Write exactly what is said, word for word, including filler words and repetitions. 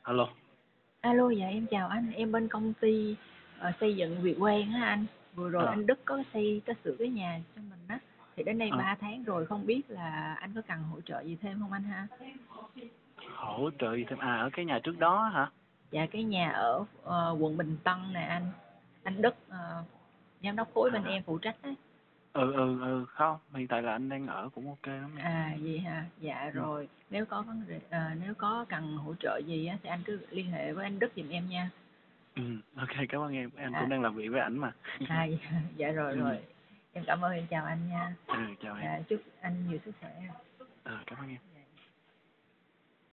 Alo. Alo, dạ em chào anh, em bên công ty ờ, xây dựng Việt Quang á anh. Vừa rồi Ờ. anh Đức có xây có sửa cái nhà cho mình á, thì đến đây Ờ. ba tháng rồi, không biết là anh có cần hỗ trợ gì thêm không anh ha? Hỗ trợ gì thêm à? Ở cái nhà trước đó hả? Dạ cái nhà ở ờ, quận Bình Tân nè anh. Anh Đức ờ, giám đốc khối bên À. em phụ trách đấy. Ừ ừ ừ không, hiện tại là anh đang ở cũng ok lắm em. À gì hả? Dạ Ừ. rồi, nếu có vấn đề ờ, nếu có cần hỗ trợ gì á thì anh cứ liên hệ với anh Đức giùm em nha. Ừ, ok, cảm ơn em, anh cũng À, đang làm việc với ảnh mà. à dạ, dạ rồi Ừ. rồi. Em cảm ơn, em chào anh nha. Ừ, chào em. Dạ, chúc anh nhiều sức khỏe. Ừ, cảm ơn em.